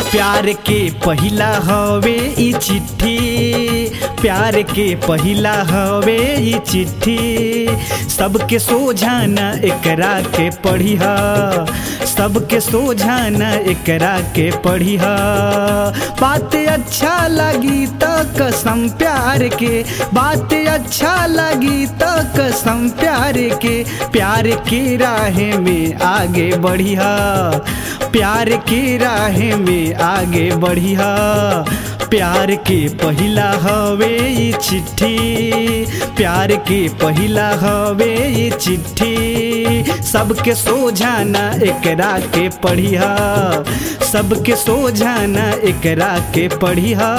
प्यार के पहिला हवे ई चिट्ठी, प्यार के पहिला हवे ई चिट्ठी, सबके सोझाना एकरा के पढ़िहा, सबके सोझाना एकरा के पढ़िहा। बात अच्छा लगी तो कसम प्यार के, बात अच्छा लगी तो कसम प्यार के, प्यार की राह में आगे बढ़िया, प्यार की राह में आगे बढ़िया। प्यार के पहिला हवे ई चिट्ठी, प्यार के पहिला हवे ई चिट्ठी, सबके सोझाना एकरा के पढ़िया, सबके सोझाना एकरा के पढ़िया।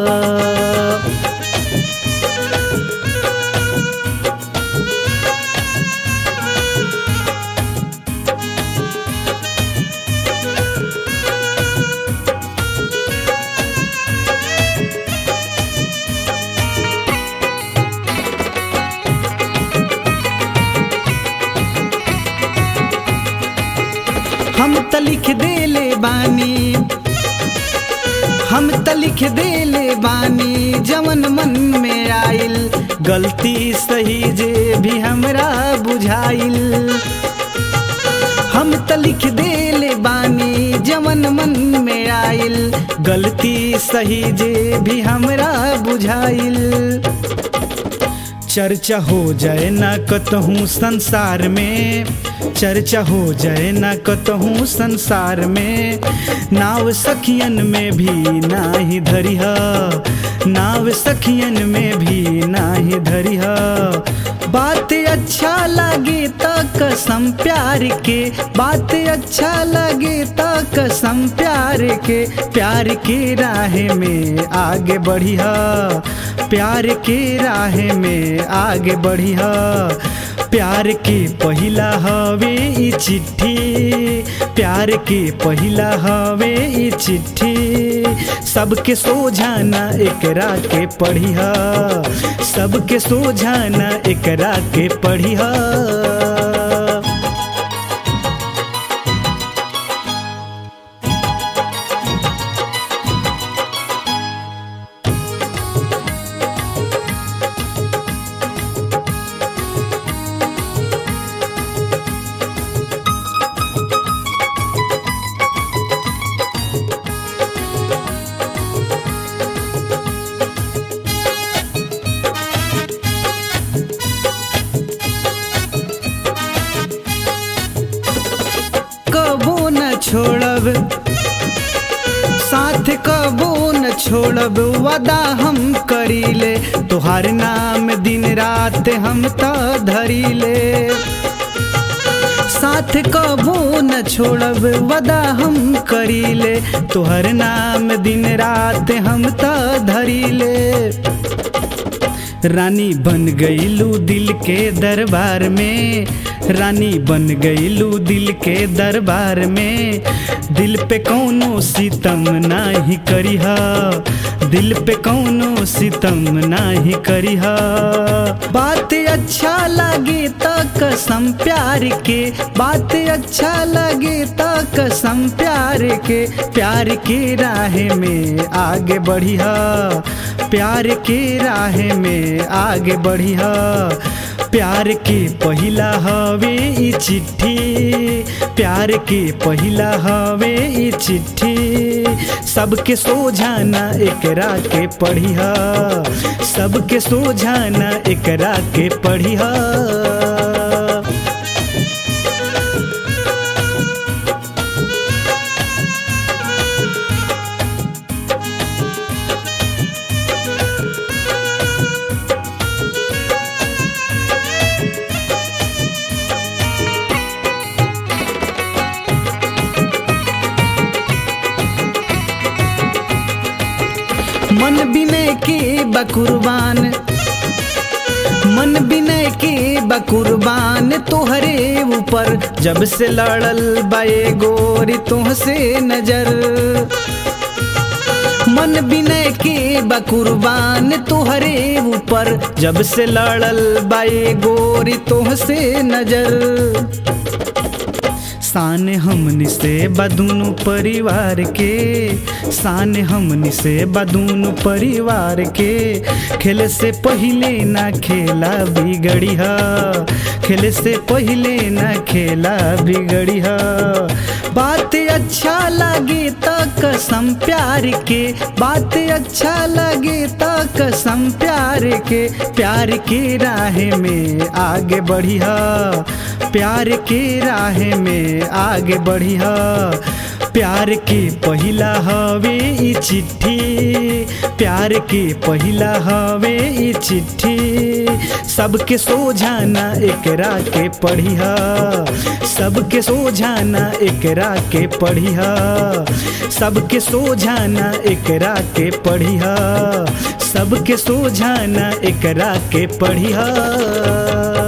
हम त लिख देले बानी, हम त लिख देले बानी जवन मन में आइल, गलती सही जे भी हमरा बुझाइल। हम त लिख देले बानी जवन मन में आइल, गलती सही जे भी हमरा बुझाइल। चर्चा हो जाए ना कतहूँ संसार में, चर्चा हो जाए ना कतहूँ संसार में, नाव सखियन में भी नाही धरिहा, नाव सखियन में भी नाही धरिहा। बात अच्छा लगे तो कसम प्यार के, बात अच्छा लगे तो कसम प्यार के, प्यार के राह में आगे बढ़िया, प्यार के राह में आगे बढ़िया। प्यार के पहिला हवे ई चिट्ठी, प्यार के पहिला हवे ई चिट्ठी, सबके सोझाना एकरा के पढ़िया, सबके सोझाना एकरा के पढ़िया। कबो न छोड़ब साथ, कबो न छोड़ब वादा हम करीले, तोहार नाम दिन रात हम त धरीले। साथ कबो न छोड़ब वादा हम करीले, तोहर नाम दिन रात हम त धरीले। रानी बन गईलू दिल के दरबार में, रानी बन गईलू दिल के दरबार में, दिल पे कौनो सितम नाही करिहा, दिल पे कौनो सितम नाही करिहा। बात अच्छा लगे तो कसम प्यार के, बात अच्छा लगे तो कसम प्यार के, प्यार के राह में आगे बढ़िया, प्यार के राह में आगे बढ़िया। प्यार के पहिला हवे ई चिट्ठी, प्यार के पहिला हवे ई चिट्ठी, सबके सोझाना एकरा के पढ़िया, सबके सोझाना एकरा के पढ़िया। मन बिनय के बकुरबान, मन बिनय के बकुरबान तोहरे ऊपर, जब से लड़ल बाए गोरी तुहसे नजर। मन बिनय के बकुरबान तोहरे ऊपर, जब से लड़ल बाए गोरी तुहसे नजर। शान हमनी से बदूनु परिवार के, शान हमनी से बदूनु परिवार के। खेले से पहिले ना खेला बिगड़िया, खेले से पहिले ना खेला बिगड़िया। बात अच्छा लगे तो कसम प्यार के, बात अच्छा लगे तो कसम प्यार के। प्यार के राह में आगे बढ़िया, प्यार के राह में आगे बढ़िया। प्यार के पहिला हवे ई चिट्ठी, प्यार के पहिला हवे ई चिट्ठी। सबके सोझाना एकरा के पढ़िया, सबके सोझाना एकरा के पढ़िया, सबके सोझाना एकरा के पढ़िया, सबके सोझाना एकरा के पढ़िया।